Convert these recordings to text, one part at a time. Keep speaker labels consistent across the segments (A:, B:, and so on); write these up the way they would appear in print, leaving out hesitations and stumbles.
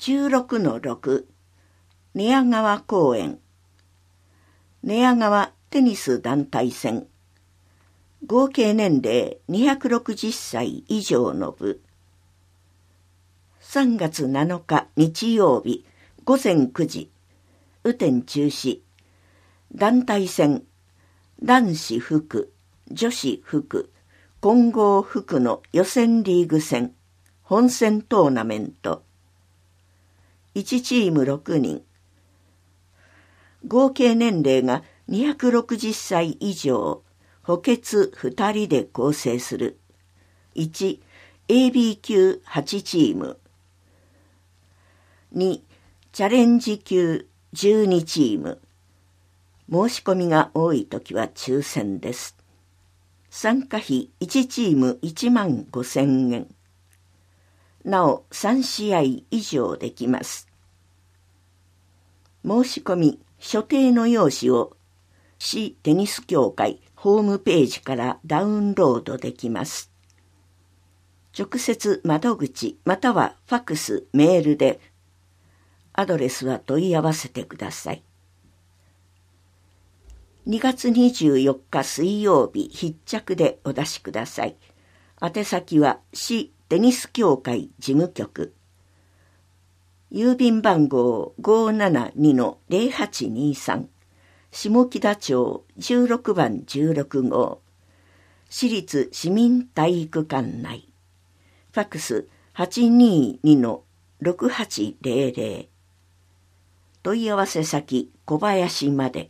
A: 16-6 寝屋川公園寝屋川テニス団体戦合計年齢260歳以上の部3月7日日曜日午前9時雨天中止団体戦男子福女子福混合福の予選リーグ戦本戦トーナメント1チーム6人合計年齢が260歳以上補欠2人で構成する 1AB 級8チーム2チャレンジ級12チーム申し込みが多いときは抽選です参加費1チーム15,000円なお3試合以上できます申し込み所定の用紙を市テニス協会ホームページからダウンロードできます直接窓口またはファクスメールでアドレスは問い合わせてください2月24日水曜日必着でお出しください宛先は市テニス協会事務局郵便番号 572-0823 下北町16番16号市立市民体育館内ファクス 822-6800 問い合わせ先小林まで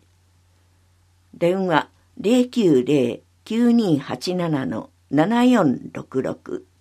A: 電話 090-9287-7466